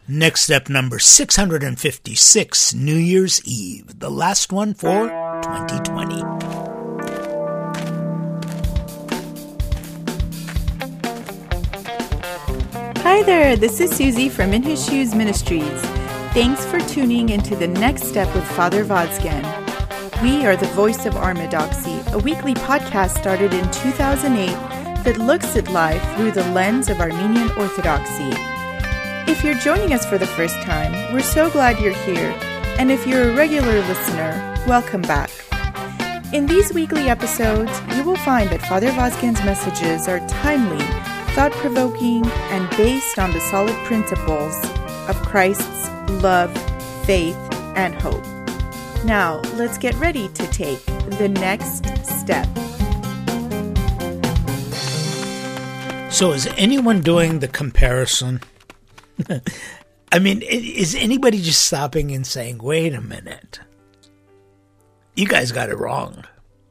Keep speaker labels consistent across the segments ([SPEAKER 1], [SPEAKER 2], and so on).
[SPEAKER 1] Next step number 656, New Year's Eve, the last one for 2020.
[SPEAKER 2] Hi there, this is Susie from In His Shoes Ministries. Thanks for tuning into the Next Step with Father Vazgen. We are the voice of Orthodoxy, a weekly podcast started in 2008 that looks at life through the lens of Armenian Orthodoxy. If you're joining us for the first time, we're so glad you're here, and if you're a regular listener, welcome back. In these weekly episodes, you will find that Father Vazgen's messages are timely, thought-provoking, and based on the solid principles of Christ's love, faith, and hope. Now, let's get ready to take the next step.
[SPEAKER 1] So is anyone doing the comparison? I mean, is anybody just stopping and saying, wait a minute, you guys got it wrong?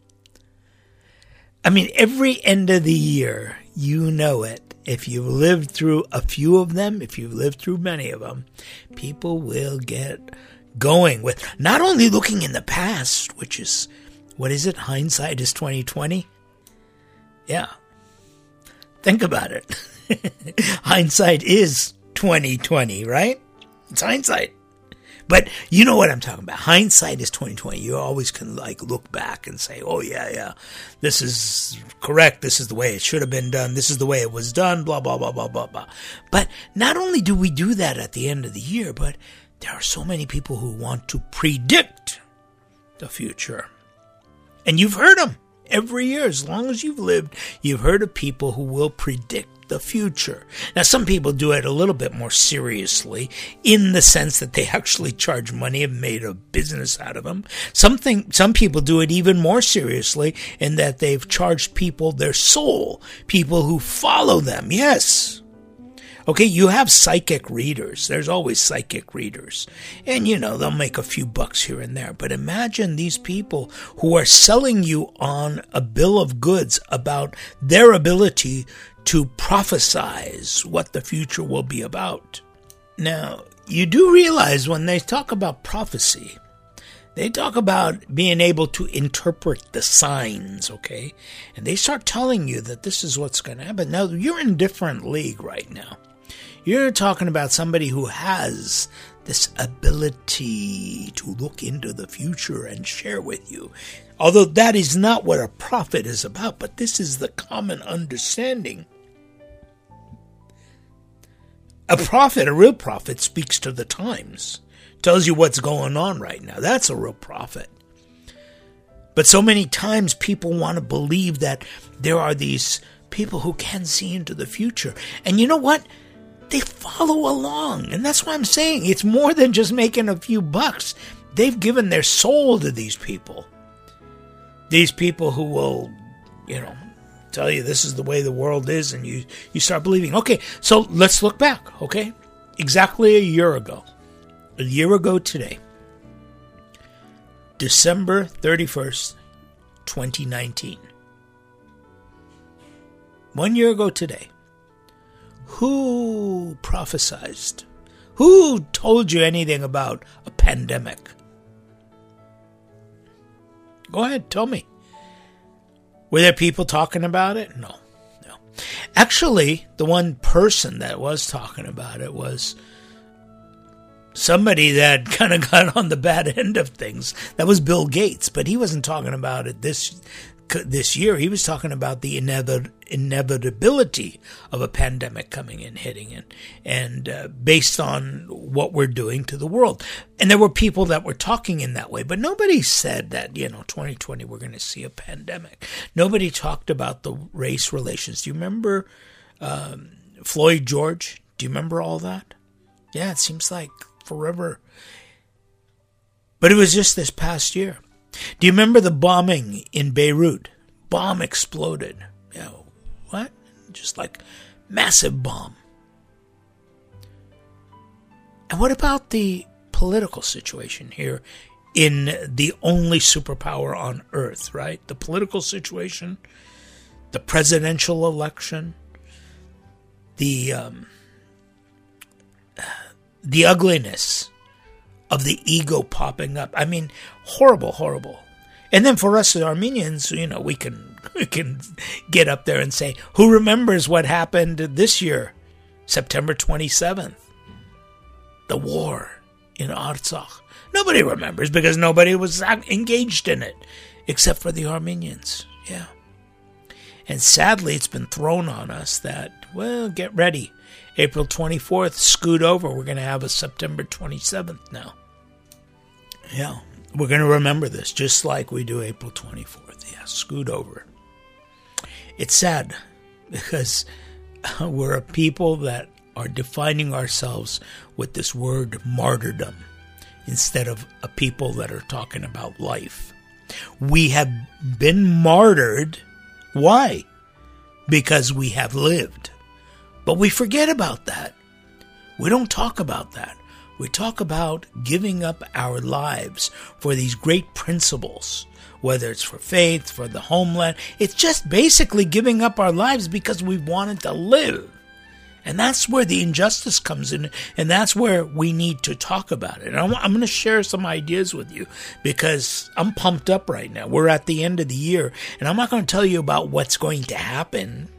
[SPEAKER 1] I mean, every end of the year, you know it. If you've lived through a few of them, if you've lived through many of them, people will get going with not only looking in the past, which is, what is it? Hindsight is 2020. Yeah. Think about it. Hindsight is 2020, right? It's hindsight. But you know what I'm talking about. Hindsight is 2020. You always can look back and say, oh yeah, this is correct. This is the way it should have been done. This is the way it was done, blah, blah, blah, blah, blah, blah. But not only do we do that at the end of the year, but there are so many people who want to predict the future. And you've heard them every year. As long as you've lived, you've heard of people who will predict the future. Now, some people do it a little bit more seriously in the sense that they actually charge money and made a business out of them. Some people do it even more seriously in that they've charged people their soul, people who follow them. Yes. Okay, you have psychic readers. There's always psychic readers. And, they'll make a few bucks here and there. But imagine these people who are selling you on a bill of goods about their ability to prophesize what the future will be about. Now, you do realize when they talk about prophecy, they talk about being able to interpret the signs, okay? And they start telling you that this is what's going to happen. Now, you're in a different league right now. You're talking about somebody who has this ability to look into the future and share with you. Although that is not what a prophet is about, but this is the common understanding. A prophet, a real prophet, speaks to the times, tells you what's going on right now. That's a real prophet. But so many times people want to believe that there are these people who can see into the future. And you know what? They follow along. And that's why I'm saying it's more than just making a few bucks. They've given their soul to these people. These people who will, tell you this is the way the world is, and you start believing. Okay, so let's look back, okay? Exactly a year ago today, December 31st, 2019. 1 year ago today, who prophesized? Who told you anything about a pandemic? Go ahead, tell me. Were there people talking about it? No. Actually, the one person that was talking about it was somebody that kind of got on the bad end of things. That was Bill Gates, but he wasn't talking about it this year. He was talking about the inevitability of a pandemic coming and hitting it, and based on what we're doing to the world. And there were people that were talking in that way, but nobody said that, 2020 we're going to see a pandemic. Nobody talked about the race relations. Do you remember Floyd George? Do you remember all that? Yeah, it seems like forever. But it was just this past year. Do you remember the bombing in Beirut? Bomb exploded. Yeah, what? Just like massive bomb. And what about the political situation here in the only superpower on earth, right? The political situation, the presidential election, the the ugliness of the ego popping up. I mean, horrible, horrible. And then for us as Armenians, we can get up there and say, who remembers what happened this year, September 27th? The war in Artsakh. Nobody remembers because nobody was engaged in it, except for the Armenians. Yeah. And sadly, it's been thrown on us that, well, get ready. April 24th, scoot over. We're going to have a September 27th now. Yeah. We're going to remember this, just like we do April 24th. Yeah, scoot over. It's sad because we're a people that are defining ourselves with this word martyrdom instead of a people that are talking about life. We have been martyred. Why? Because we have lived. But we forget about that. We don't talk about that. We talk about giving up our lives for these great principles, whether it's for faith, for the homeland. It's just basically giving up our lives because we wanted to live. And that's where the injustice comes in, and that's where we need to talk about it. And I'm going to share some ideas with you because I'm pumped up right now. We're at the end of the year, and I'm not going to tell you about what's going to happen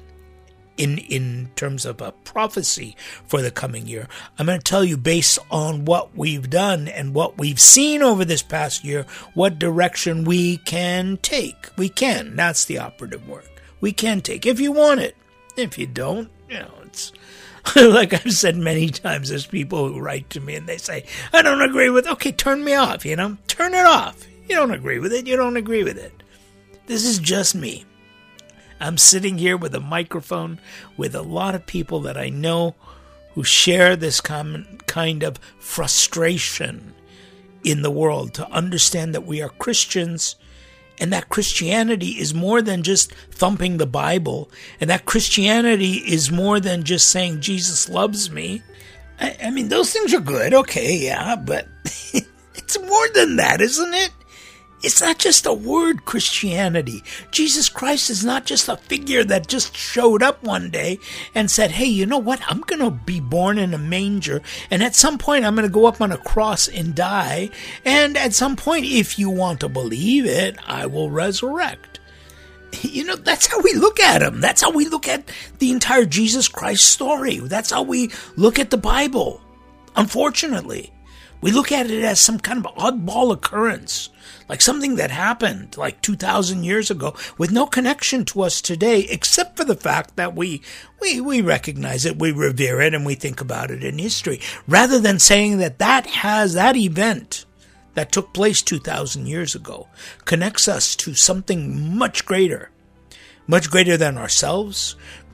[SPEAKER 1] in terms of a prophecy for the coming year. I'm going to tell you based on what we've done and what we've seen over this past year, what direction we can take. We can. That's the operative word. We can take if you want it. If you don't, it's like I've said many times, there's people who write to me and they say, I don't agree with it. Okay, turn me off, turn it off. You don't agree with it. You don't agree with it. This is just me. I'm sitting here with a microphone with a lot of people that I know who share this common kind of frustration in the world to understand that we are Christians and that Christianity is more than just thumping the Bible, and that Christianity is more than just saying Jesus loves me. I mean, those things are good, okay, yeah, but it's more than that, isn't it? It's not just a word, Christianity. Jesus Christ is not just a figure that just showed up one day and said, hey, you know what? I'm going to be born in a manger, and at some point I'm going to go up on a cross and die, and at some point, if you want to believe it, I will resurrect. That's how we look at him. That's how we look at the entire Jesus Christ story. That's how we look at the Bible. Unfortunately, we look at it as some kind of oddball occurrence, like something that happened like 2,000 years ago with no connection to us today, except for the fact that we recognize it, we revere it, and we think about it in history, rather than saying that event that took place 2,000 years ago connects us to something much greater than ourselves,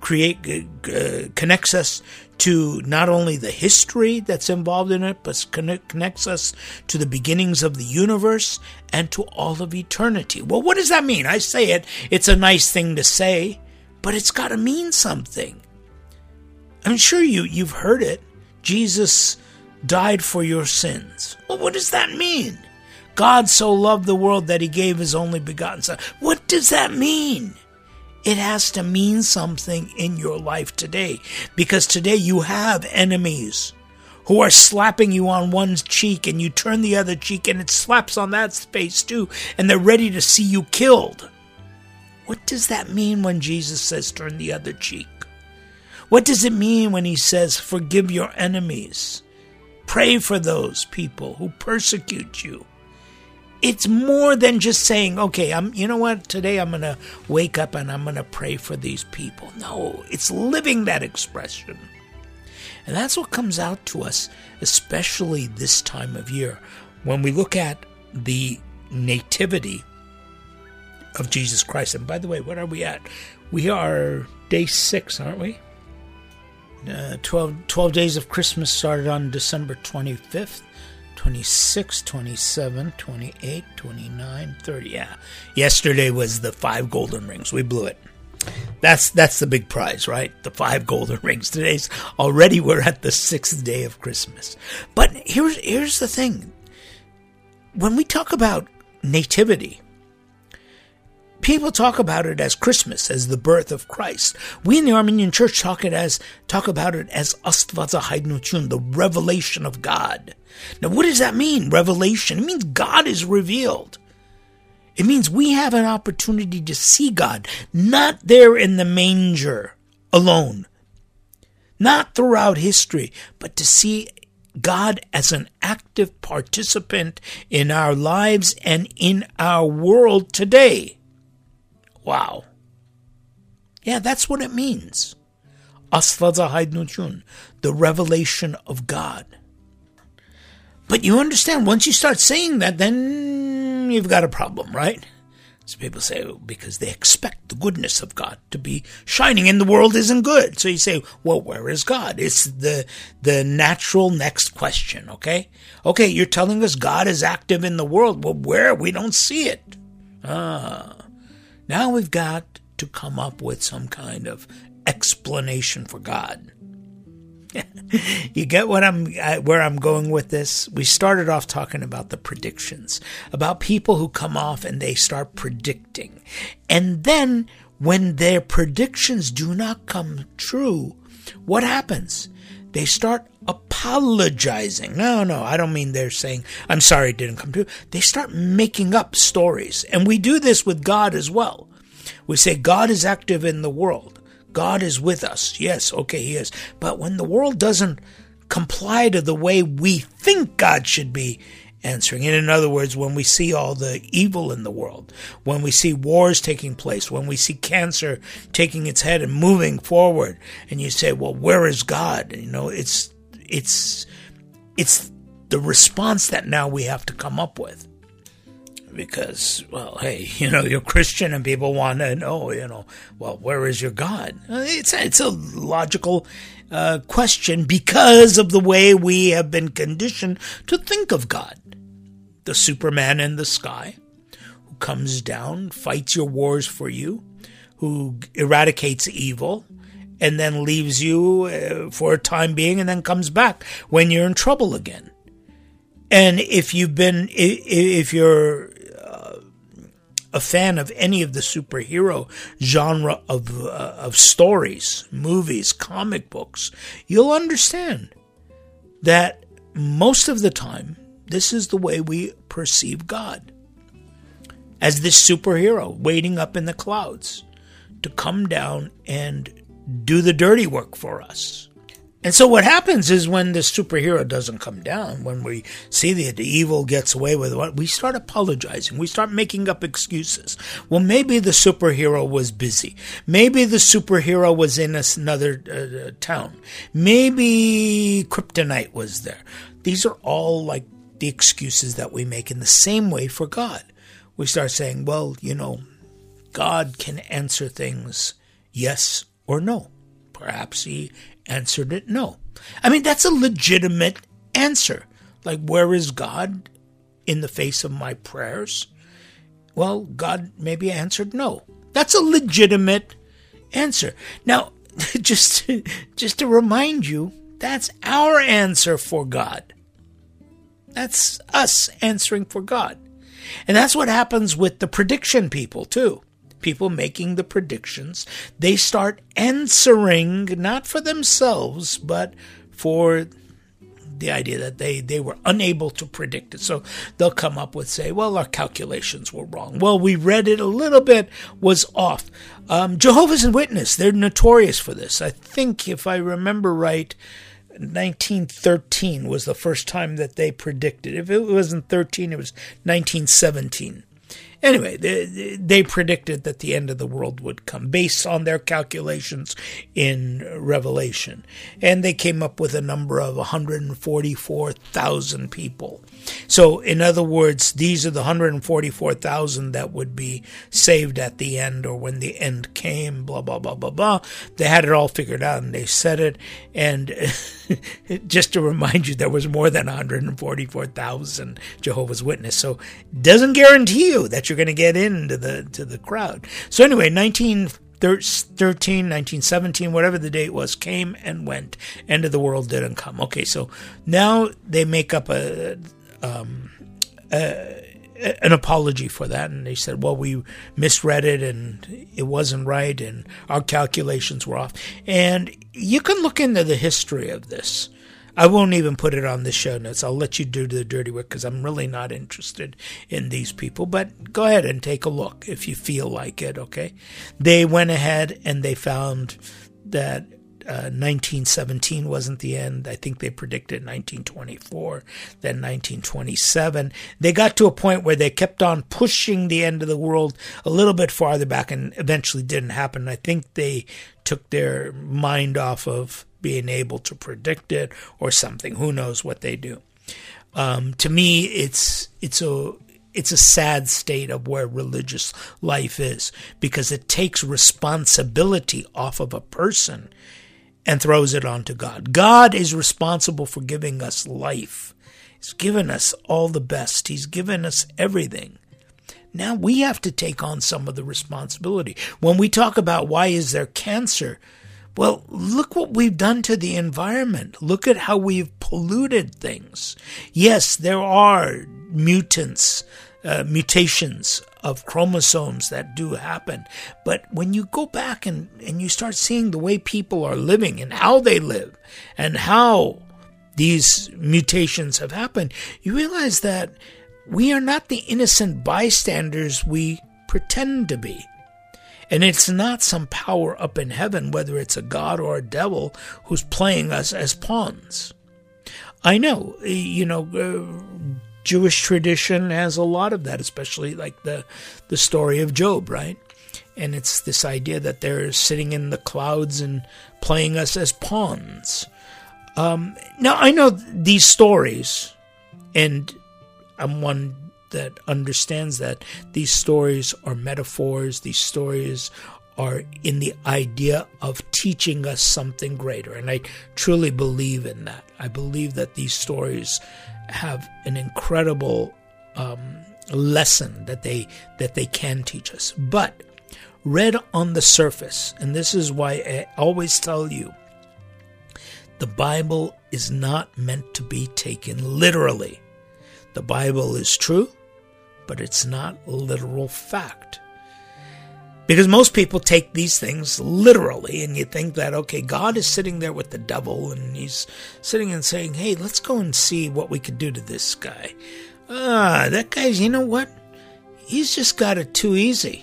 [SPEAKER 1] connects us to not only the history that's involved in it, but connects us to the beginnings of the universe and to all of eternity. Well, what does that mean? I say it, it's a nice thing to say, but it's got to mean something. I'm sure you've heard it. Jesus died for your sins. Well, what does that mean? God so loved the world that he gave his only begotten son. What does that mean? It has to mean something in your life today, because today you have enemies who are slapping you on one cheek and you turn the other cheek and it slaps on that face too, and they're ready to see you killed. What does that mean when Jesus says turn the other cheek? What does it mean when he says forgive your enemies? Pray for those people who persecute you. It's more than just saying, okay, today I'm going to wake up and I'm going to pray for these people. No, it's living that expression. And that's what comes out to us, especially this time of year, when we look at the nativity of Jesus Christ. And by the way, what are we at? We are day 6, aren't we? 12 days of Christmas started on December 25th. 26, 27, 28, 29, 30. Yeah. Yesterday was the 5 golden rings. We blew it. That's the big prize, right? The 5 golden rings. Already we're at the 6th day of Christmas. But here's the thing. When we talk about nativity, People talk about it as Christmas, as the birth of Christ. We in the Armenian Church talk about it as Astvaza Haidnutun, the revelation of God. Now, what does that mean, revelation? It means God is revealed. It means we have an opportunity to see God, not there in the manger alone, not throughout history, but to see God as an active participant in our lives and in our world today. Wow. Yeah, that's what it means. Asvaza Haidnutun, the revelation of God. But you understand, once you start saying that, then you've got a problem, right? So people say, because they expect the goodness of God to be shining and the world isn't good. So you say, well, where is God? It's the natural next question, okay? Okay, you're telling us God is active in the world. Well, where? We don't see it. Now we've got to come up with some kind of explanation for God. You get where I'm going with this? We started off talking about the predictions, about people who come off and they start predicting. And then when their predictions do not come true, what happens? They start apologizing. No, I don't mean they're saying, I'm sorry it didn't come true. They start making up stories. And we do this with God as well. We say God is active in the world. God is with us. Yes, okay, he is. But when the world doesn't comply to the way we think God should be answering, and in other words, when we see all the evil in the world, when we see wars taking place, when we see cancer taking its head and moving forward, and you say, well, where is God? You know, it's the response that now we have to come up with. Because, well, hey, you're Christian and people want to know, well, where is your God? It's a logical question because of the way we have been conditioned to think of God. The Superman in the sky who comes down, fights your wars for you, who eradicates evil, and then leaves you for a time being and then comes back when you're in trouble again. And if you're a fan of any of the superhero genre of stories, movies, comic books, you'll understand that most of the time, this is the way we perceive God. As this superhero waiting up in the clouds to come down and do the dirty work for us. And so what happens is when the superhero doesn't come down, when we see the evil gets away with it, we start apologizing. We start making up excuses. Well, maybe the superhero was busy. Maybe the superhero was in another town. Maybe kryptonite was there. These are all like the excuses that we make in the same way for God. We start saying, well, God can answer things yes or no. Perhaps he answered it no. I mean, that's a legitimate answer. Like, where is God in the face of my prayers? Well, God maybe answered no. That's a legitimate answer. Now, just to remind you, that's our answer for God. That's us answering for God. And that's what happens with the prediction people, too. People making the predictions, they start answering not for themselves, but for the idea that they were unable to predict it. So they'll come up with, say, well, our calculations were wrong. Well, we read it a little bit, was off. Jehovah's Witness, they're notorious for this. I think, if I remember right, 1913 was the first time that they predicted. If it wasn't 13, it was 1917. Anyway, they predicted that the end of the world would come based on their calculations in Revelation. And they came up with a number of 144,000 people. So, in other words, these are the 144,000 that would be saved at the end or when the end came, blah, blah, blah, blah, blah. They had it all figured out and they said it. And just to remind you, there was more than 144,000 Jehovah's Witnesses. So, it doesn't guarantee you that you're going to get into the crowd. So, anyway, 1913, 1917, whatever the date was, came and went. End of the world didn't come. Okay, so now they make up an apology for that, and they said, well, we misread it and it wasn't right and our calculations were off. And you can look into the history of this. I won't even put it on the show notes. I'll let you do the dirty work because I'm really not interested in these people. But go ahead and take a look if you feel like it, okay? They went ahead and they found that 1917 wasn't the end. I think they predicted 1924, then 1927. They got to a point where they kept on pushing the end of the world a little bit farther back and eventually didn't happen. I think they took their mind off of being able to predict it or something. Who knows what they do? To me, it's a sad state of where religious life is, because it takes responsibility off of a person and throws it onto God. God is responsible for giving us life. He's given us all the best. He's given us everything. Now we have to take on some of the responsibility. When we talk about why is there cancer, well, look what we've done to the environment. Look at how we've polluted things. Yes, there are mutations of chromosomes that do happen. But when you go back and you start seeing the way people are living and how they live and how these mutations have happened, you realize that we are not the innocent bystanders we pretend to be. And it's not some power up in heaven, whether it's a god or a devil, who's playing us as pawns. I know, Jewish tradition has a lot of that, especially like the story of Job, right? And it's this idea that they're sitting in the clouds and playing us as pawns. Now, I know these stories, and I'm one that understands that these stories are metaphors. These stories are in the idea of teaching us something greater. And I truly believe in that. I believe that these stories have an incredible lesson that they can teach us. But read on the surface, and this is why I always tell you, the Bible is not meant to be taken literally. The Bible is true, but it's not literal fact. Because most people take these things literally, and you think that, okay, God is sitting there with the devil, and he's sitting and saying, hey, let's go and see what we could do to this guy. That guy's, you know what? He's just got it too easy.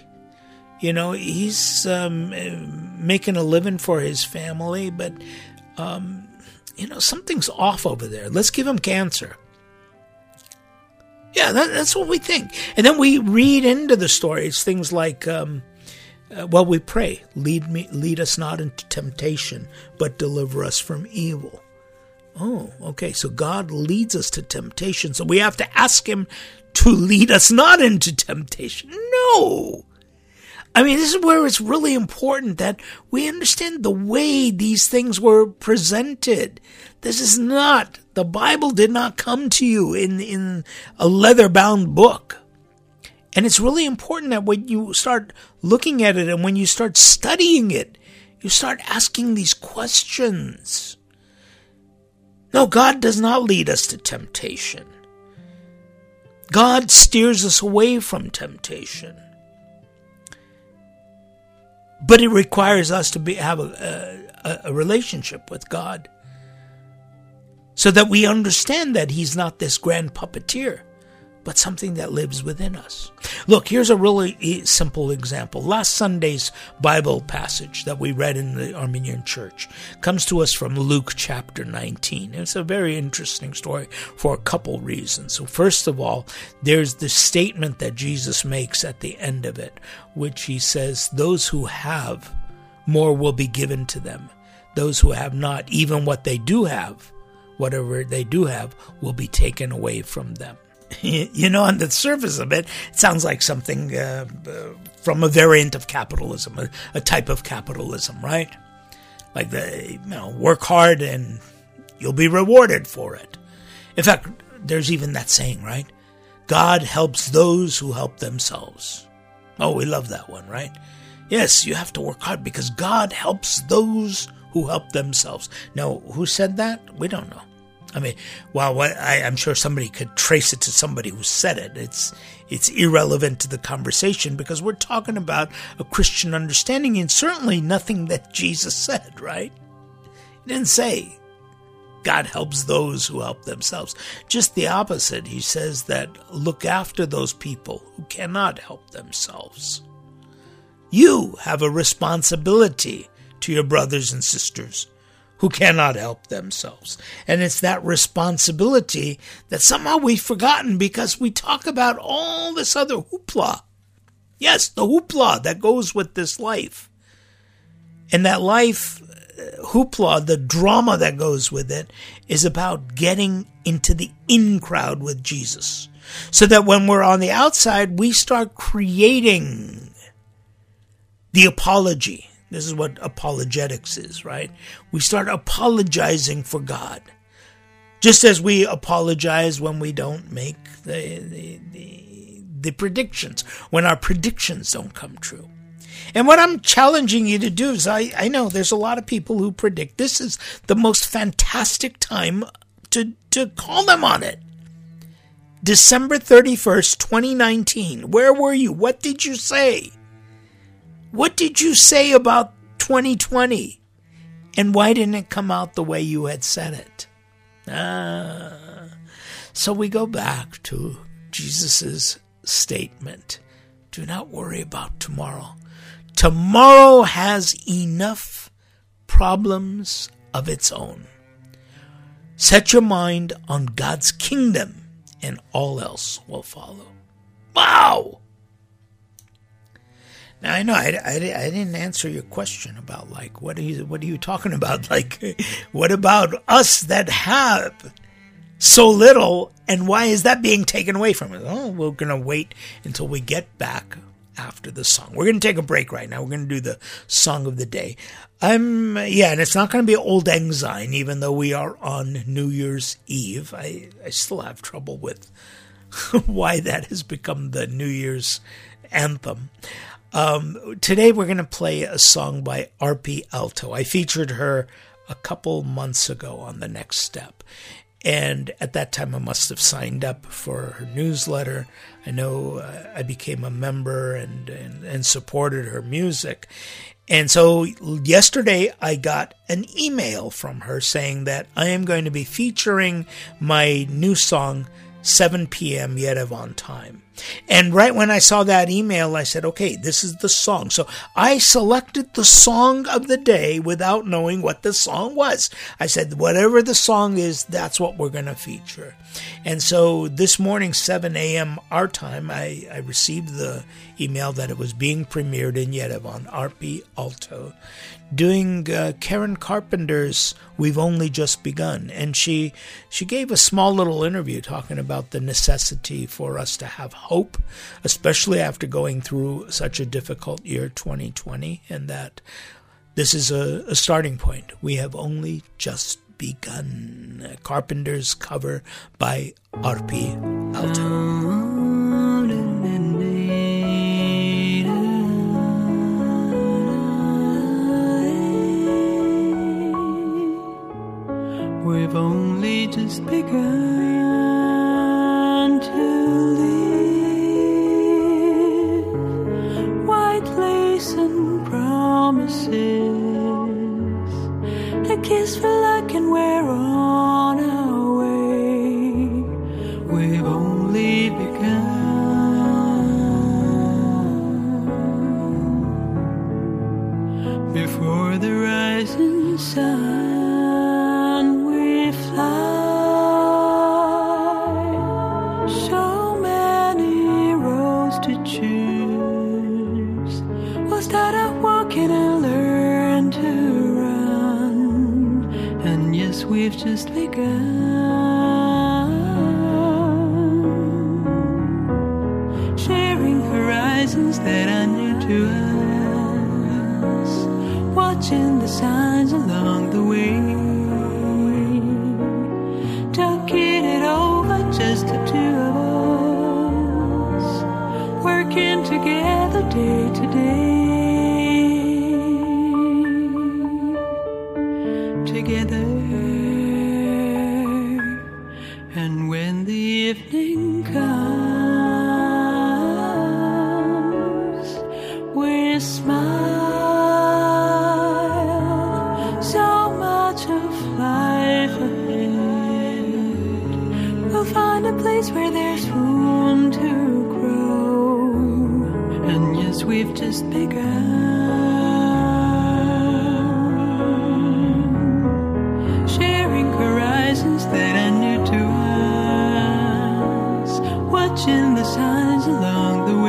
[SPEAKER 1] He's making a living for his family, but, something's off over there. Let's give him cancer. Yeah, that's what we think. And then we read into the stories things like, we pray, lead us not into temptation, but deliver us from evil. Oh, okay, so God leads us to temptation, so we have to ask him to lead us not into temptation. No! I mean, this is where it's really important that we understand the way these things were presented. This is not, the Bible did not come to you in a leather-bound book. And it's really important that when you start looking at it and when you start studying it, you start asking these questions. No, God does not lead us to temptation. God steers us away from temptation. But it requires us to have a relationship with God so that we understand that he's not this grand puppeteer, but something that lives within us. Look, here's a really simple example. Last Sunday's Bible passage that we read in the Armenian Church comes to us from Luke chapter 19. It's a very interesting story for a couple reasons. So first of all, there's the statement that Jesus makes at the end of it, which he says, those who have, more will be given to them. Those who have not, even what they do have, whatever they do have, will be taken away from them. On the surface of it, it sounds like something from a variant of capitalism, a type of capitalism, right? Like work hard and you'll be rewarded for it. In fact, there's even that saying, right? God helps those who help themselves. Oh, we love that one, right? Yes, you have to work hard because God helps those who help themselves. Now, who said that? We don't know. I mean, I'm sure somebody could trace it to somebody who said it. It's irrelevant to the conversation because we're talking about a Christian understanding and certainly nothing that Jesus said, right? He didn't say God helps those who help themselves. Just the opposite. He says that look after those people who cannot help themselves. You have a responsibility to your brothers and sisters who cannot help themselves. And it's that responsibility that somehow we've forgotten because we talk about all this other hoopla. Yes, the hoopla that goes with this life. And that life hoopla, the drama that goes with it, is about getting into the in crowd with Jesus. So that when we're on the outside, we start creating the apology. This is what apologetics is, right? We start apologizing for God. Just as we apologize when we don't make the predictions, when our predictions don't come true. And what I'm challenging you to do is, I know there's a lot of people who predict this is the most fantastic time to call them on it. December 31st, 2019. Where were you? What did you say? What did you say about 2020? And why didn't it come out the way you had said it? So we go back to Jesus' statement. Do not worry about tomorrow. Tomorrow has enough problems of its own. Set your mind on God's kingdom and all else will follow. Wow! Now, I know I didn't answer your question about, like, what are you talking about? Like, what about us that have so little, and why is that being taken away from us? Oh, we're going to wait until we get back after the song. We're going to take a break right now. We're going to do the song of the day. And it's not going to be Old Lang Syne, even though we are on New Year's Eve. I still have trouble with why that has become the New Year's anthem. Today we're going to play a song by Arpi Aalto. I featured her a couple months ago on The Next Step. And at that time I must have signed up for her newsletter. I know I became a member and supported her music. And so yesterday I got an email from her saying that I am going to be featuring my new song, 7 p.m. Yerevan time. And right when I saw that email, I said, okay, this is the song. So I selected the song of the day without knowing what the song was. I said, whatever the song is, that's what we're going to feature. And so this morning, 7 a.m. our time, I received the email that it was being premiered in Yerevan, Arpi Aalto, doing Karen Carpenter's We've Only Just Begun. And she gave a small little interview talking about the necessity for us to have hope, especially after going through such a difficult year, 2020, and that this is a starting point. We have only just begun. Carpenter's cover by Arpi Aalto.
[SPEAKER 3] We've only just begun to live. White lace and promises, a kiss for luck, and we're on our way. We've only begun. Before the rising sun, we've just begun, sharing horizons that are new to us, watching the signs along the way, talking it over, just the two of us, working together day to day, together. And when the evening comes, we smile, so much of life ahead. We'll find a place where there's room to grow. And yes, we've just begun. That are new to us, watching the signs along the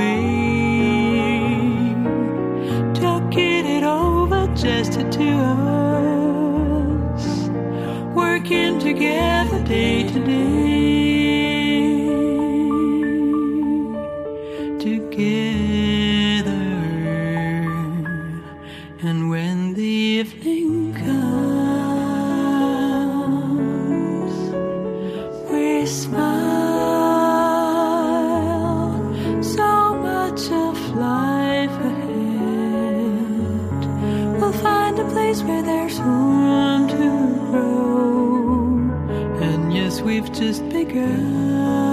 [SPEAKER 3] way, talking it over just the two of us, working together day to day, together. And when the evening comes, smile, so much of life ahead. We'll find a place where there's room to grow. And yes, we've just begun.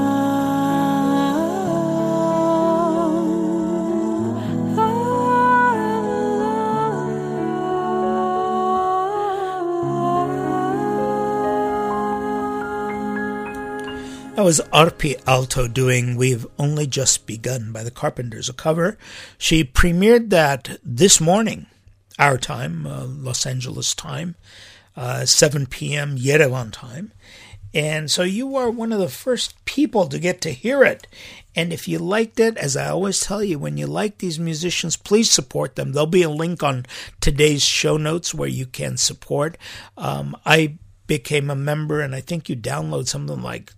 [SPEAKER 1] That was Arpi Alto doing We've Only Just Begun by the Carpenters, a cover. She premiered that this morning, our time, Los Angeles time, 7 p.m. Yerevan time. And so you are one of the first people to get to hear it. And if you liked it, as I always tell you, when you like these musicians, please support them. There'll be a link on today's show notes where you can support. I became a member, and I think you download something like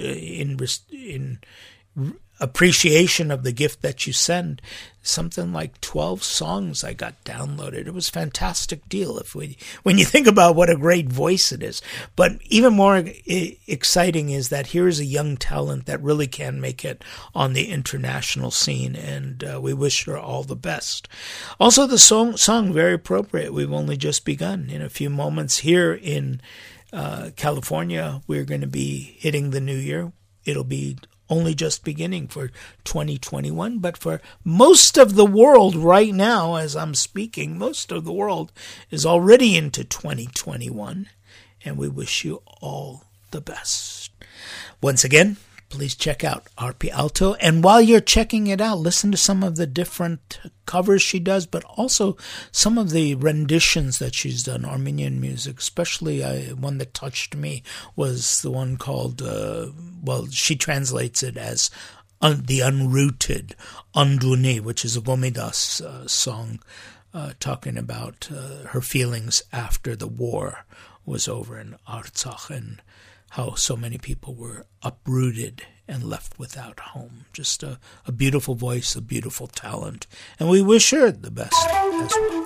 [SPEAKER 1] in appreciation of the gift that you send, something like 12 songs I got downloaded. It was a fantastic deal when you think about what a great voice it is. But even more exciting is that here's a young talent that really can make it on the international scene, and we wish her all the best. Also, the song very appropriate. We've only just begun. In a few moments here in California, we're going to be hitting the new year. It'll be only just beginning for 2021, but for most of the world right now, as I'm speaking, most of the world is already into 2021, and we wish you all the best. Once again, please check out Arpi Alto, and while you're checking it out, listen to some of the different covers she does, but also some of the renditions that she's done, Armenian music. Especially one that touched me was the one called, she translates it as The Unrooted, Anduni, which is a Vomidas song talking about her feelings after the war was over in Artsakh, and how so many people were uprooted and left without home. Just a beautiful voice, a beautiful talent. And we wish her the best as well.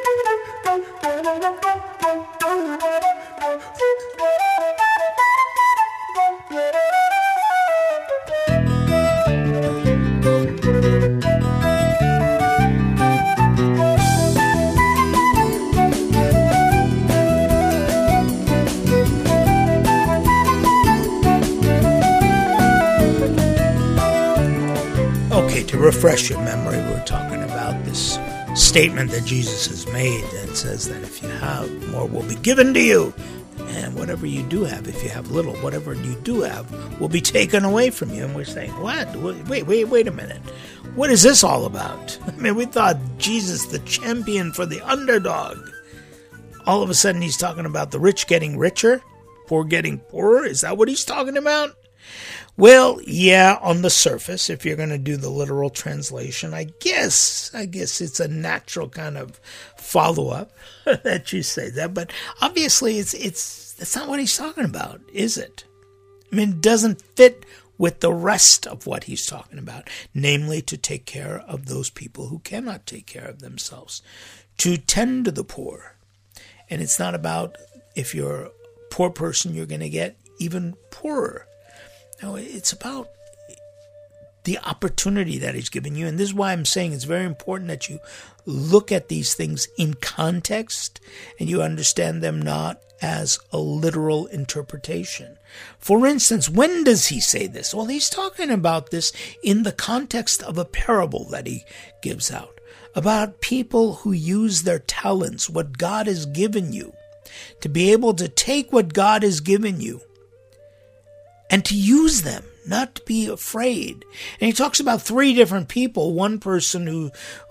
[SPEAKER 1] To refresh your memory, we're talking about this statement that Jesus has made that says that if you have, more will be given to you. And whatever you do have, if you have little, whatever you do have will be taken away from you. And we're saying, what? Wait a minute. What is this all about? I mean, we thought Jesus, the champion for the underdog. All of a sudden he's talking about the rich getting richer, poor getting poorer. Is that what he's talking about? Well, yeah, on the surface, if you're going to do the literal translation, I guess it's a natural kind of follow-up that you say that. But obviously, that's not what he's talking about, is it? I mean, it doesn't fit with the rest of what he's talking about, namely to take care of those people who cannot take care of themselves, to tend to the poor. And it's not about if you're a poor person, you're going to get even poorer. No, it's about the opportunity that he's given you. And this is why I'm saying it's very important that you look at these things in context and you understand them not as a literal interpretation. For instance, when does he say this? Well, he's talking about this in the context of a parable that he gives out about people who use their talents, what God has given you, to be able to take what God has given you and to use them, not to be afraid. And he talks about three different people. One person who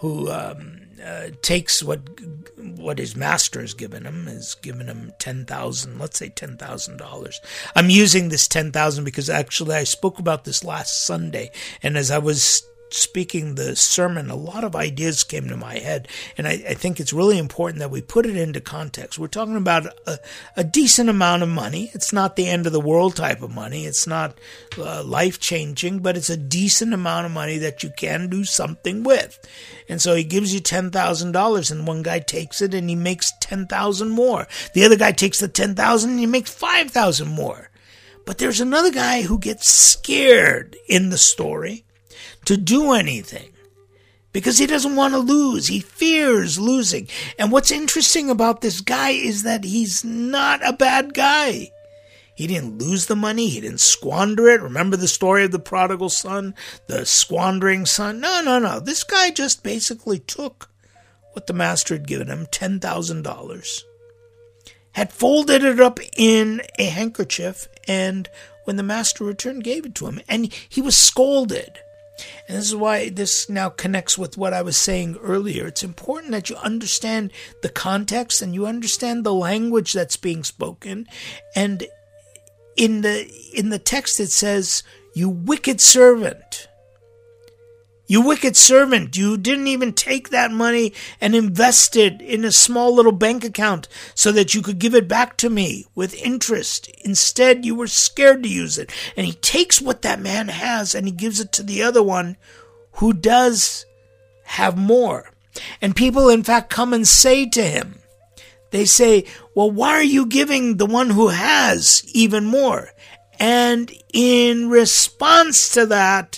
[SPEAKER 1] takes what his master has given him, has given him $10,000, let's say $10,000. I'm using this 10,000 because actually I spoke about this last Sunday, and as I was speaking the sermon, a lot of ideas came to my head, and I think it's really important that we put it into context. We're talking about a decent amount of money. It's not the end of the world type of money. It's not life-changing, but it's a decent amount of money that you can do something with. And so he gives you $10,000, and one guy takes it and he makes 10,000 more. The other guy takes the 10,000 and he makes 5,000 more. But there's another guy who gets scared in the story to do anything because he doesn't want to lose. He fears losing. And what's interesting about this guy is that he's not a bad guy. He didn't lose the money. He didn't squander it. Remember the story of the prodigal son, the squandering son? No. This guy just basically took what the master had given him, $10,000, had folded it up in a handkerchief, and when the master returned, gave it to him. And he was scolded. And this is why this now connects with what I was saying earlier. It's important that you understand the context and you understand the language that's being spoken. And in the text it says, "You wicked servant. You wicked servant, you didn't even take that money and invest it in a small little bank account so that you could give it back to me with interest. Instead, you were scared to use it." And he takes what that man has and he gives it to the other one who does have more. And people, in fact, come and say to him, they say, "Well, why are you giving the one who has even more?" And in response to that,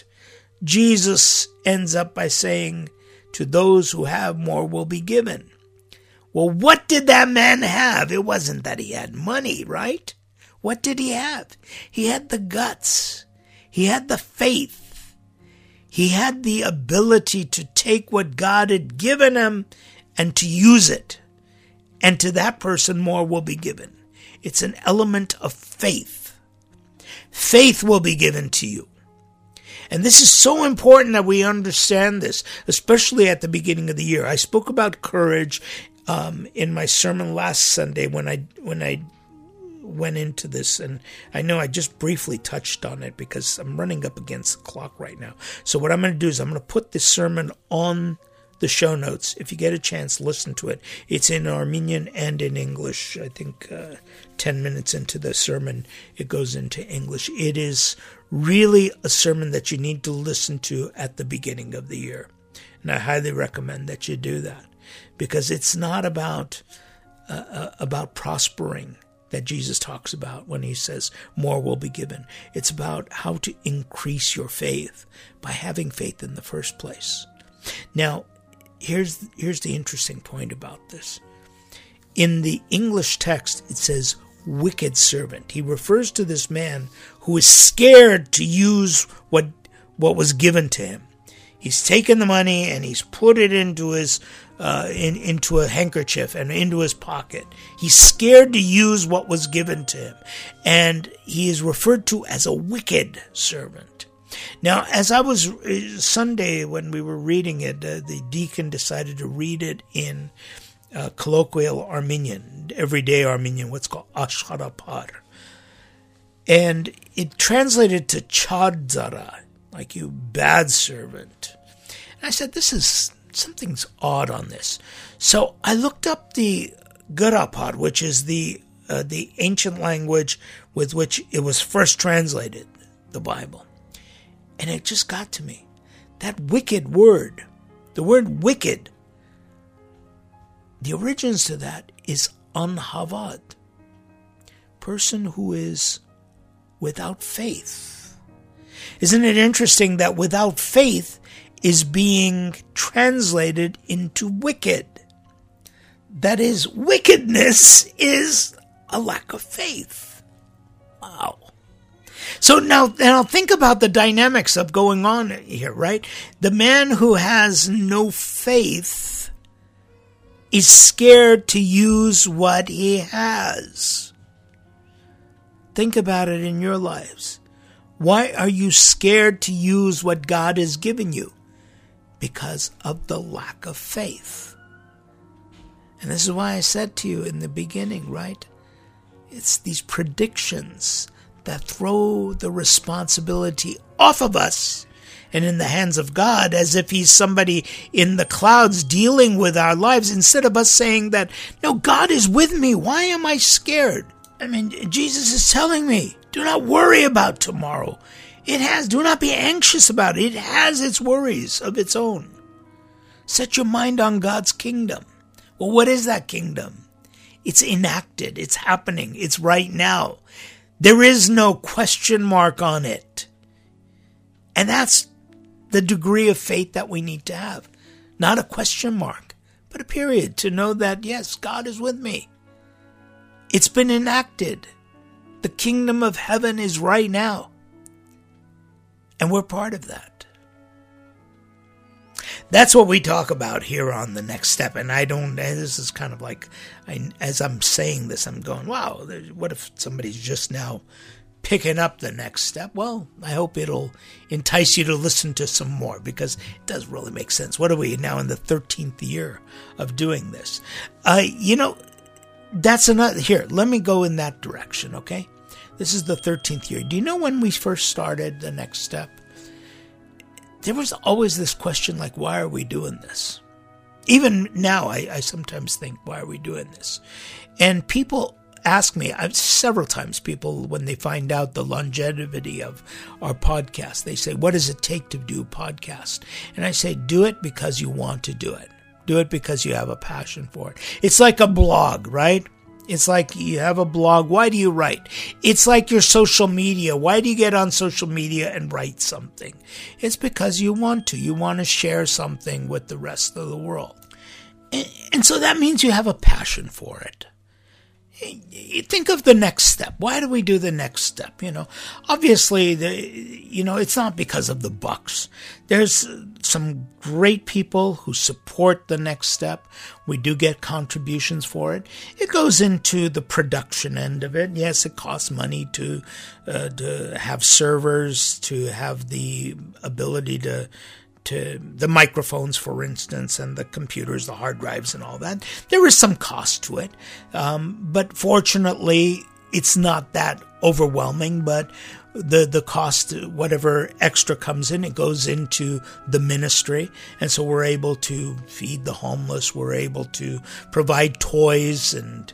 [SPEAKER 1] Jesus ends up by saying, "To those who have more will be given." Well, what did that man have? It wasn't that he had money, right? What did he have? He had the guts. He had the faith. He had the ability to take what God had given him and to use it. And to that person, more will be given. It's an element of faith. Faith will be given to you. And this is so important that we understand this, especially at the beginning of the year. I spoke about courage in my sermon last Sunday when I went into this, and I know I just briefly touched on it because I'm running up against the clock right now. So what I'm going to do is I'm going to put this sermon on the show notes. If you get a chance, listen to it. It's in Armenian and in English. I think 10 minutes into the sermon, it goes into English. It is really a sermon that you need to listen to at the beginning of the year. And I highly recommend that you do that because it's not about prospering that Jesus talks about when he says more will be given. It's about how to increase your faith by having faith in the first place. Now, here's the interesting point about this. In the English text, it says wicked servant. He refers to this man who is scared to use what was given to him. He's taken the money and he's put it into his into a handkerchief and into his pocket. He's scared to use what was given to him, and he is referred to as a wicked servant. Now, as I was Sunday when we were reading it, the deacon decided to read it in colloquial Armenian, everyday Armenian, what's called Asharapar. And it translated to Chadzara, like you bad servant. And I said, something's odd on this. So I looked up the Garapar, which is the ancient language with which it was first translated, the Bible. And it just got to me. That wicked word, the word wicked, the origins to that is anhavad, person who is without faith. Isn't it interesting that without faith is being translated into wicked? That is, wickedness is a lack of faith. Wow. So now think about the dynamics of going on here, right? The man who has no faith is scared to use what he has. Think about it in your lives. Why are you scared to use what God has given you? Because of the lack of faith. And this is why I said to you in the beginning, right? It's these predictions that throw the responsibility off of us and in the hands of God, as if he's somebody in the clouds dealing with our lives, instead of us saying that, no, God is with me. Why am I scared? I mean, Jesus is telling me, do not worry about tomorrow. Do not be anxious about it. It has its worries of its own. Set your mind on God's kingdom. Well, what is that kingdom? It's enacted. It's happening. It's right now. There is no question mark on it. And that's the degree of faith that we need to have. Not a question mark, but a period to know that, yes, God is with me. It's been enacted. The kingdom of heaven is right now. And we're part of that. That's what we talk about here on The Next Step. And this is kind of like, as I'm saying this, I'm going, wow, what if somebody's just now picking up The Next Step? Well, I hope it'll entice you to listen to some more, because it does really make sense. What are we now in the 13th year of doing this? That's another, here, let me go in that direction, okay? This is the 13th year. Do you know when we first started The Next Step? There was always this question like, why are we doing this? Even now, I sometimes think, why are we doing this? And people ask me, several times, people, when they find out the longevity of our podcast, they say, what does it take to do a podcast? And I say, do it because you want to do it. Do it because you have a passion for it. It's like a blog, right? It's like you have a blog. Why do you write? It's like your social media. Why do you get on social media and write something? It's because you want to. You want to share something with the rest of the world. And so that means you have a passion for it. You think of the next step. Why do we do the next step? Obviously, it's not because of the bucks. There's some great people who support the next step. We do get contributions for it. It goes into the production end of it. Yes, it costs money to have servers, to have the ability to the microphones, for instance, and the computers, the hard drives and all that. There is some cost to it. But fortunately, it's not that overwhelming, but the cost, whatever extra comes in, it goes into the ministry. And so we're able to feed the homeless. We're able to provide toys and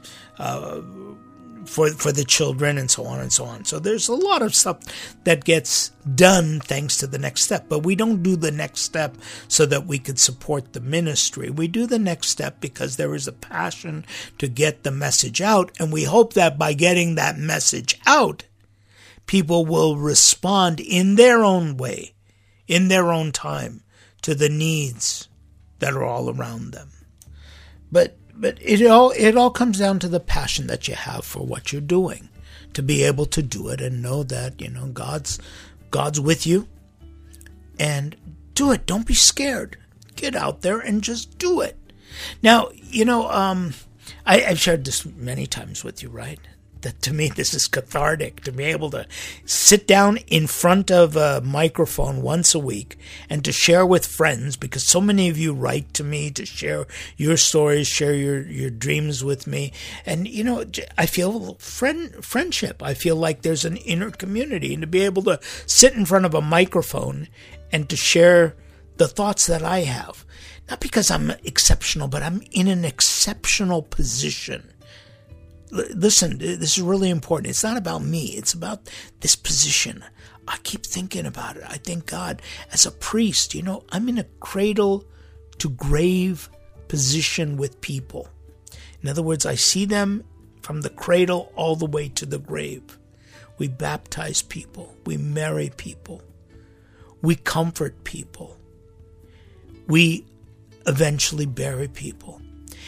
[SPEAKER 1] for the children, and so on and so on. So there's a lot of stuff that gets done thanks to the next step. But we don't do the next step so that we could support the ministry. We do the next step because there is a passion to get the message out. And we hope that by getting that message out, people will respond in their own way, in their own time, to the needs that are all around them. But it all comes down to the passion that you have for what you're doing, to be able to do it and know that, God's with you, and do it. Don't be scared. Get out there and just do it. Now, I've shared this many times with you, right? That to me, this is cathartic, to be able to sit down in front of a microphone once a week and to share with friends, because so many of you write to me to share your stories, share your dreams with me. And, I feel friendship. I feel like there's an inner community, and to be able to sit in front of a microphone and to share the thoughts that I have, not because I'm exceptional, but I'm in an exceptional position. Listen, this is really important. It's not about me. It's about this position. I keep thinking about it. I thank God, as a priest, I'm in a cradle to grave position with people. In other words, I see them from the cradle all the way to the grave. We baptize people. We marry people. We comfort people. We eventually bury people.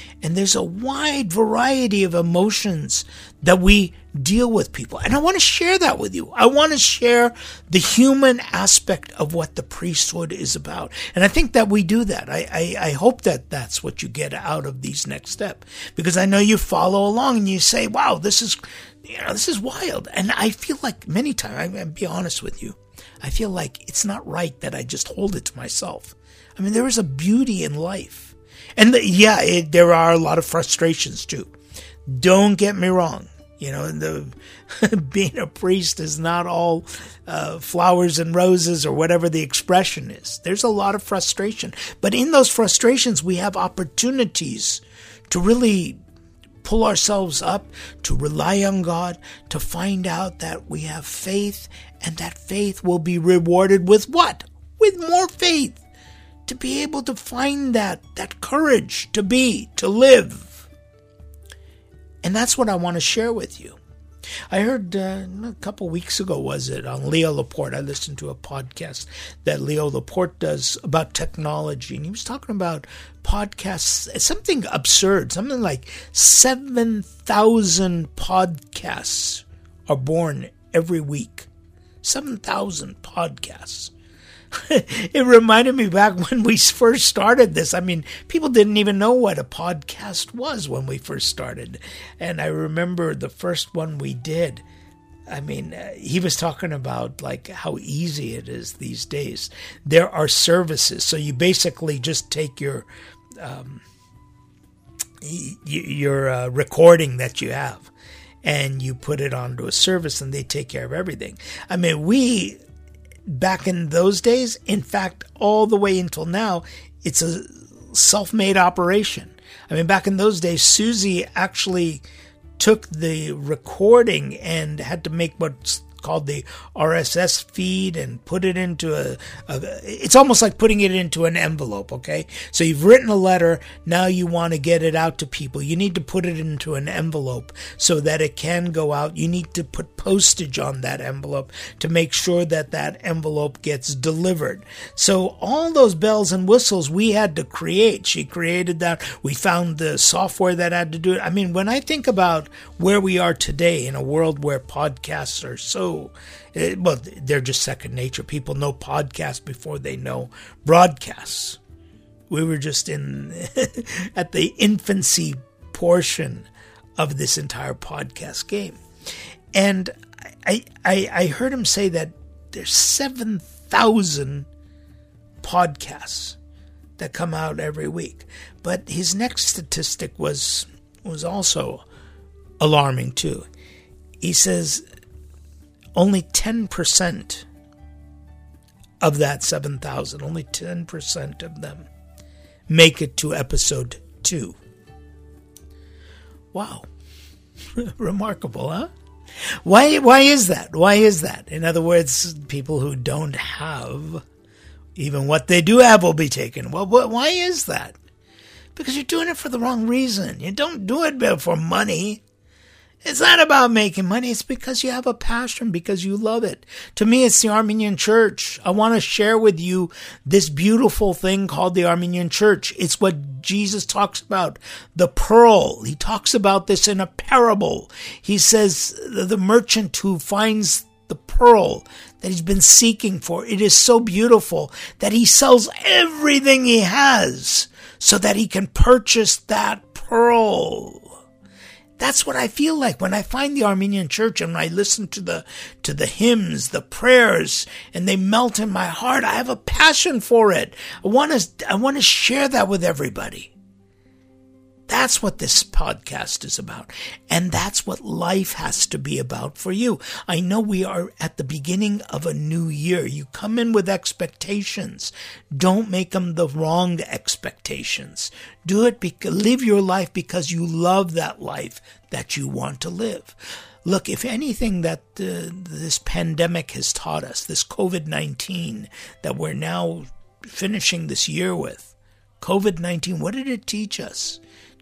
[SPEAKER 1] And there's a wide variety of emotions that we deal with people. And I want to share that with you. I want to share the human aspect of what the priesthood is about. And I think that we do that. I hope that that's what you get out of these next steps, because I know you follow along and you say, wow, this is wild. And I feel like many times, I'll be honest with you, I feel like it's not right that I just hold it to myself. I mean, there is a beauty in life. And there are a lot of frustrations too. Don't get me wrong. Being a priest is not all flowers and roses or whatever the expression is. There's a lot of frustration. But in those frustrations, we have opportunities to really pull ourselves up, to rely on God, to find out that we have faith, and that faith will be rewarded with what? With more faith. To be able to find that courage to live. And that's what I want to share with you. I heard a couple weeks ago, on Leo Laporte. I listened to a podcast that Leo Laporte does about technology. And he was talking about podcasts, something absurd, something like 7,000 podcasts are born every week. 7,000 podcasts. It reminded me back when we first started this. I mean, people didn't even know what a podcast was when we first started. And I remember the first one we did. I mean, he was talking about like how easy it is these days. There are services. So you basically just take your recording that you have and you put it onto a service and they take care of everything. I mean, back in those days, in fact, all the way until now, it's a self-made operation. I mean, back in those days, Susie actually took the recording and had to make what's called the RSS feed and put it into it's almost like putting it into an envelope, okay? So you've written a letter, now you want to get it out to people. You need to put it into an envelope so that it can go out. You need to put postage on that envelope to make sure that envelope gets delivered. So all those bells and whistles we had to create. She created that. We found the software that had to do it. I mean, when I think about where we are today in a world where podcasts are so they're just second nature. People know podcasts before they know broadcasts. We were just at the infancy portion of this entire podcast game. And I heard him say that there's 7,000 podcasts that come out every week. But his next statistic was also alarming too. He says only 10% of that 7,000, only 10% of them make it to episode 2. Wow. Remarkable, huh? Why is that? Why is that? In other words, people who don't have, even what they do have will be taken. Well, why is that? Because you're doing it for the wrong reason. You don't do it for money. It's not about making money. It's because you have a passion, because you love it. To me, it's the Armenian Church. I want to share with you this beautiful thing called the Armenian Church. It's what Jesus talks about, the pearl. He talks about this in a parable. He says the merchant who finds the pearl that he's been seeking for, it is so beautiful that he sells everything he has so that he can purchase that pearl. That's what I feel like when I find the Armenian Church and I listen to the hymns, the prayers, and they melt in my heart. I have a passion for it. I want to share that with everybody. That's what this podcast is about. And that's what life has to be about for you. I know we are at the beginning of a new year. You come in with expectations. Don't make them the wrong expectations. Do it, live your life because you love that life that you want to live. Look, if anything that this pandemic has taught us, this COVID-19 that we're now finishing this year with, COVID-19, what did it teach us?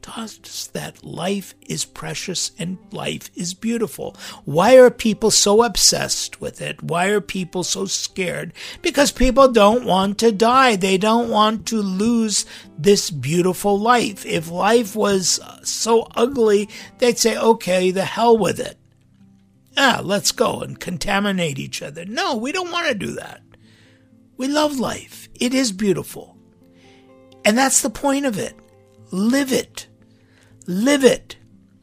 [SPEAKER 1] taught us that life is precious and life is beautiful. Why are people so obsessed with it? Why are people so scared? Because people don't want to die. They don't want to lose this beautiful life. If life was so ugly, they'd say, okay, the hell with it. Let's go and contaminate each other. No, we don't want to do that. We love life. It is beautiful. And that's the point of it. Live it. Live it.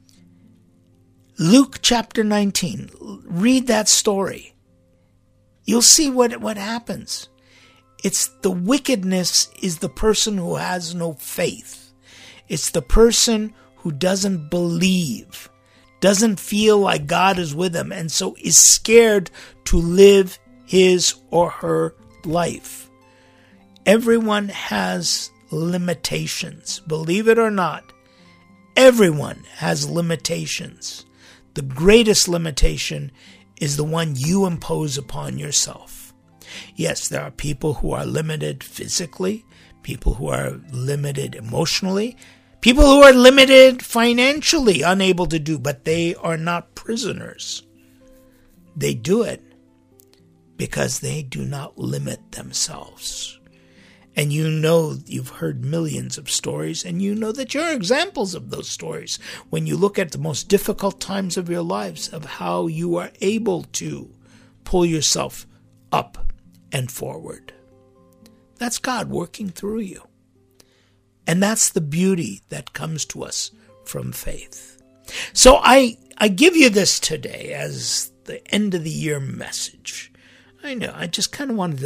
[SPEAKER 1] Luke chapter 19. Read that story. You'll see what happens. It's the wickedness is the person who has no faith. It's the person who doesn't believe, doesn't feel like God is with him, and so is scared to live his or her life. Everyone has limitations. Believe it or not, everyone has limitations. The greatest limitation is the one you impose upon yourself. Yes, there are people who are limited physically, people who are limited emotionally, people who are limited financially, unable to do, but they are not prisoners. They do it because they do not limit themselves. And you know, you've heard millions of stories, and you know that you're examples of those stories when you look at the most difficult times of your lives, of how you are able to pull yourself up and forward. That's God working through you. And that's the beauty that comes to us from faith. So I give you this today as the end of the year message. I know, I just kind of wanted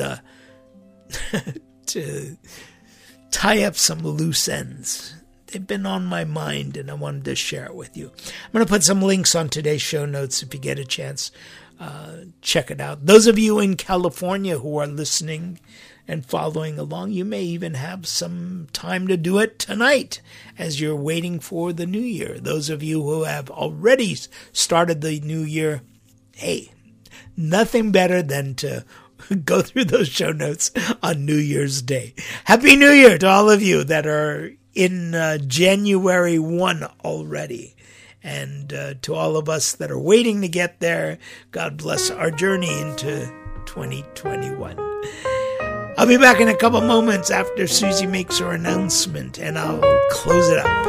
[SPEAKER 1] to tie up some loose ends. They've been on my mind, and I wanted to share it with you. I'm going to put some links on today's show notes if you get a chance. Check it out. Those of you in California who are listening and following along, you may even have some time to do it tonight as you're waiting for the new year. Those of you who have already started the new year, hey, nothing better than to go through those show notes on New Year's Day. Happy New Year to all of you that are in January 1 already. And to all of us that are waiting to get there, God bless our journey into 2021. I'll be back in a couple moments after Susie makes her announcement, and I'll close it up.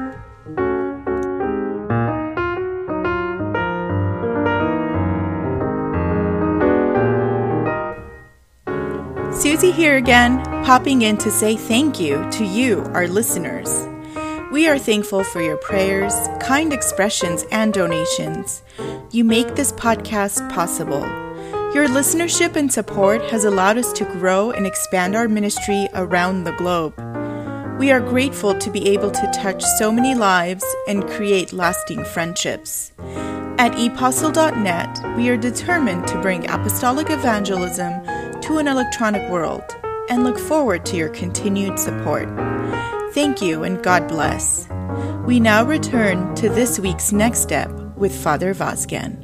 [SPEAKER 2] Susie here again, popping in to say thank you to you, our listeners. We are thankful for your prayers, kind expressions, and donations. You make this podcast possible. Your listenership and support has allowed us to grow and expand our ministry around the globe. We are grateful to be able to touch so many lives and create lasting friendships. At epostle.net, we are determined to bring apostolic evangelism to an electronic world and look forward to your continued support. Thank you and God bless. We now return to this week's Next Step with Father Vazgen.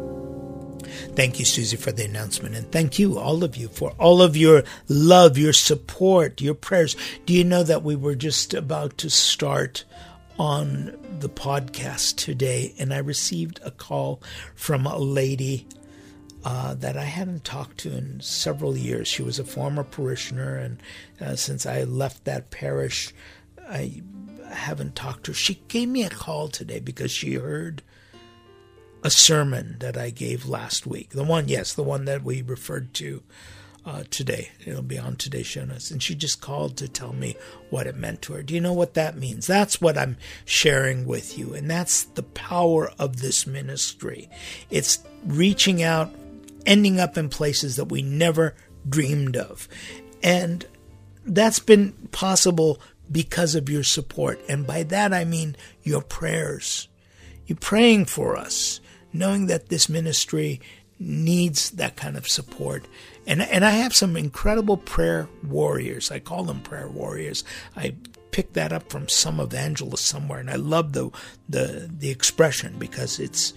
[SPEAKER 1] Thank you, Susie, for the announcement. And thank you, all of you, for all of your love, your support, your prayers. Do you know that we were just about to start on the podcast today, and I received a call from a lady that I hadn't talked to in several years. She was a former parishioner, and since I left that parish, I haven't talked to her. She gave me a call today because she heard a sermon that I gave last week. The one that we referred to today. It'll be on today's show notes. And she just called to tell me what it meant to her. Do you know what that means? That's what I'm sharing with you. And that's the power of this ministry. It's reaching out, ending up in places that we never dreamed of. And that's been possible because of your support. And by that I mean your prayers. You're praying for us, knowing that this ministry needs that kind of support. And I have some incredible prayer warriors. I call them prayer warriors. I picked that up from some evangelist somewhere, and I love the expression because it's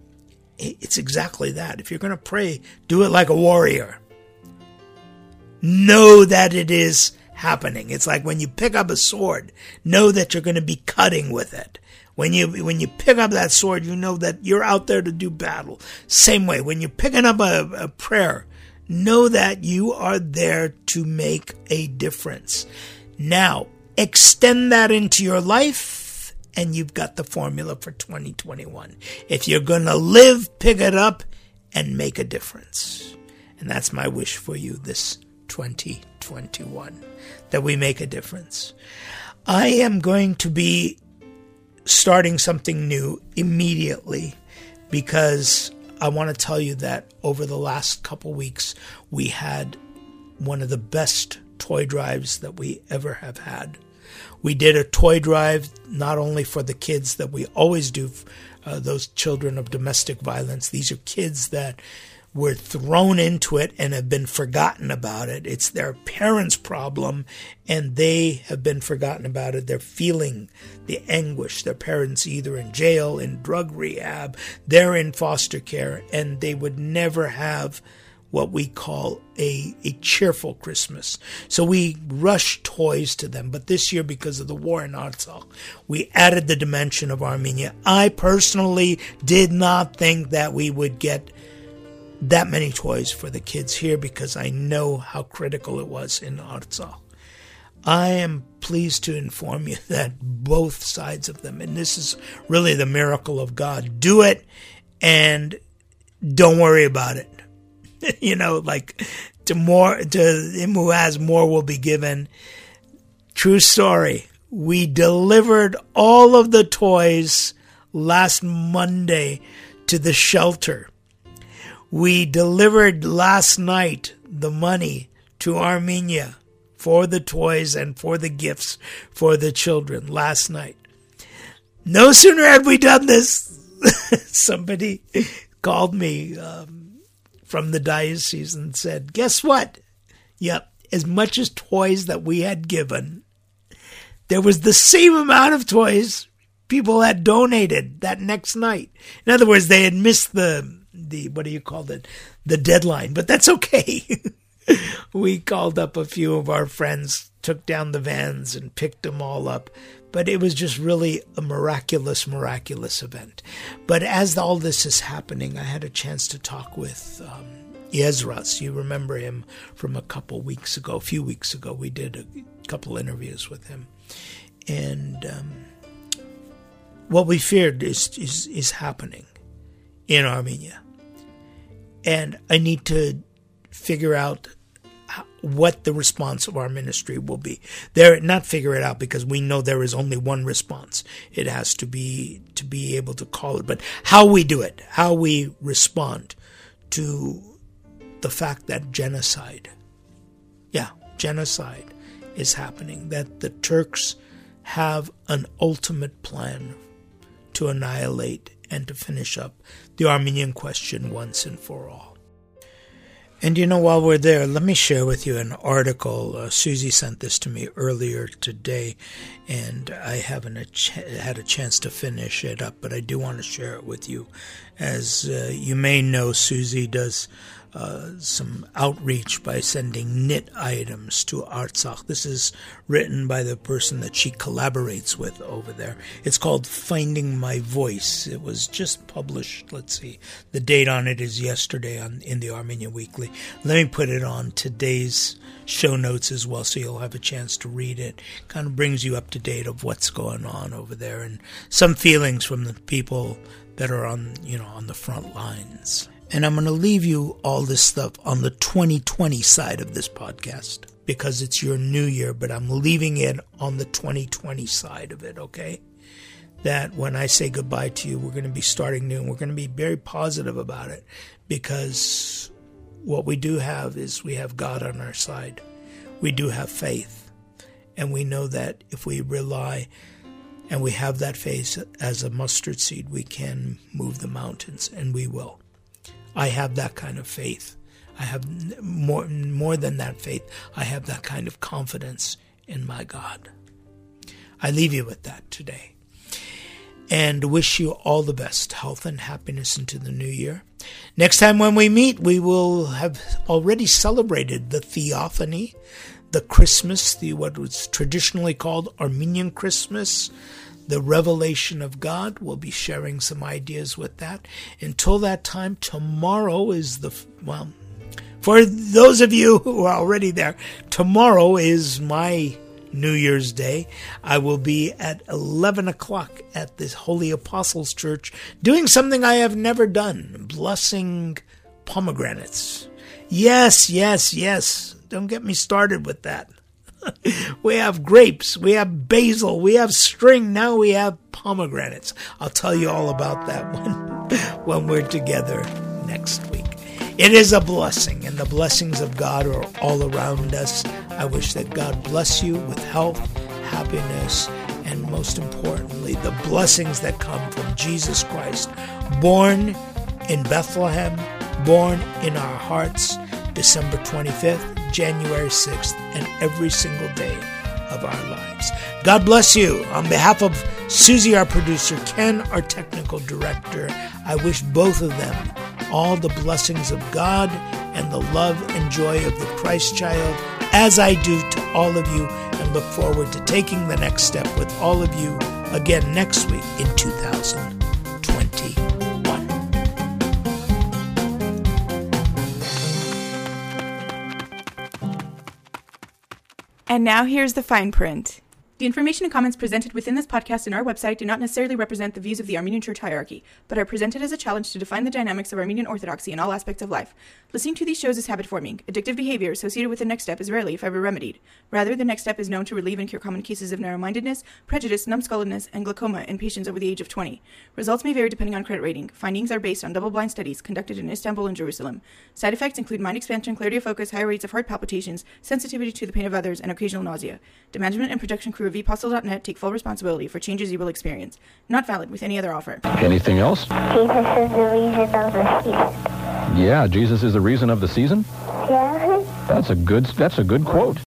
[SPEAKER 1] exactly that. If you're going to pray, do it like a warrior. Know that it is happening. It's like when you pick up a sword, know that you're going to be cutting with it. When you pick up that sword, you know that you're out there to do battle. Same way, when you're picking up a prayer, know that you are there to make a difference. Now, extend that into your life, and you've got the formula for 2021. If you're going to live, pick it up and make a difference. And that's my wish for you this 2021, that we make a difference. I am going to be starting something new immediately, because I want to tell you that over the last couple weeks, we had one of the best toy drives that we ever have had. We did a toy drive not only for the kids that we always do, those children of domestic violence. These are kids that were thrown into it and have been forgotten about it. It's their parents' problem, and they have been forgotten about it. They're feeling the anguish. Their parents either in jail, in drug rehab, they're in foster care, and they would never have what we call a cheerful Christmas. So we rush toys to them. But this year, because of the war in Artsakh, we added the dimension of Armenia. I personally did not think that we would get that many toys for the kids here, because I know how critical it was in Artsakh. I am pleased to inform you that both sides of them, and this is really the miracle of God, do it and don't worry about it. Like to him who has more will be given. True story. We delivered all of the toys last Monday to the shelter. We delivered last night the money to Armenia for the toys and for the gifts for the children last night. No sooner had we done this, somebody called me from the diocese and said, guess what? Yep, as much as toys that we had given, there was the same amount of toys people had donated that next night. In other words, they had missed the deadline, but that's okay. We called up a few of our friends, took down the vans and picked them all up. But it was just really a miraculous event. But as all this is happening, I had a chance to talk with Yezras. You remember him from a few weeks ago. We did a couple interviews with him. And what we feared is happening in Armenia. And I need to figure out what the response of our ministry will be. Not figure it out, because we know there is only one response. It has to be able to call it. But how we do it, how we respond to the fact that genocide is happening, that the Turks have an ultimate plan to annihilate and to finish up the Armenian question once and for all. And while we're there, let me share with you an article. Susie sent this to me earlier today, and I haven't had a chance to finish it up, but I do want to share it with you. As you may know, Susie does some outreach by sending knit items to Artsakh. This is written by the person that she collaborates with over there. It's called Finding My Voice. It was just published, let's see, the date on it is yesterday in the Armenian Weekly. Let me put it on today's show notes as well, so you'll have a chance to read it. Kind of brings you up to date of what's going on over there, and some feelings from the people that are on the front lines. And I'm going to leave you all this stuff on the 2020 side of this podcast, because it's your new year, but I'm leaving it on the 2020 side of it, okay? That when I say goodbye to you, we're going to be starting new, and we're going to be very positive about it, because what we do have is we have God on our side. We do have faith, and we know that if we rely and we have that faith as a mustard seed, we can move the mountains, and we will. I have that kind of faith. I have more than that faith. I have that kind of confidence in my God. I leave you with that today, and wish you all the best health and happiness into the new year. Next time when we meet, we will have already celebrated the Theophany, the Christmas, what was traditionally called Armenian Christmas, the revelation of God. We'll be sharing some ideas with that. Until that time, tomorrow is for those of you who are already there, tomorrow is my New Year's Day. I will be at 11 o'clock at the Holy Apostles Church doing something I have never done, blessing pomegranates. Yes. Don't get me started with that. We have grapes, we have basil, we have string, now we have pomegranates. I'll tell you all about that when we're together next week. It is a blessing, and the blessings of God are all around us. I wish that God bless you with health, happiness, and most importantly, the blessings that come from Jesus Christ, born in Bethlehem, born in our hearts, December 25th, January 6th, and every single day of our lives. God bless you. On behalf of Susie, our producer, Ken, our technical director, I wish both of them all the blessings of God and the love and joy of the Christ child, as I do to all of you, and look forward to taking the next step with all of you again next week in 2021.
[SPEAKER 2] And now here's the fine print. The information and comments presented within this podcast and our website do not necessarily represent the views of the Armenian Church hierarchy, but are presented as a challenge to define the dynamics of Armenian Orthodoxy in all aspects of life. Listening to these shows is habit-forming. Addictive behavior associated with the next step is rarely, if ever, remedied. Rather, the next step is known to relieve and cure common cases of narrow-mindedness, prejudice, numbskulledness, and glaucoma in patients over the age of 20. Results may vary depending on credit rating. Findings are based on double-blind studies conducted in Istanbul and Jerusalem. Side effects include mind expansion, clarity of focus, higher rates of heart palpitations, sensitivity to the pain of others, and occasional nausea. The management and production crew of ePostle.net take full responsibility for changes you will experience. Not valid with any other offer.
[SPEAKER 4] Anything else?
[SPEAKER 5] Jesus is the reason of the season.
[SPEAKER 4] Yeah, Jesus is the reason of the season?
[SPEAKER 5] Yeah.
[SPEAKER 4] That's a good quote.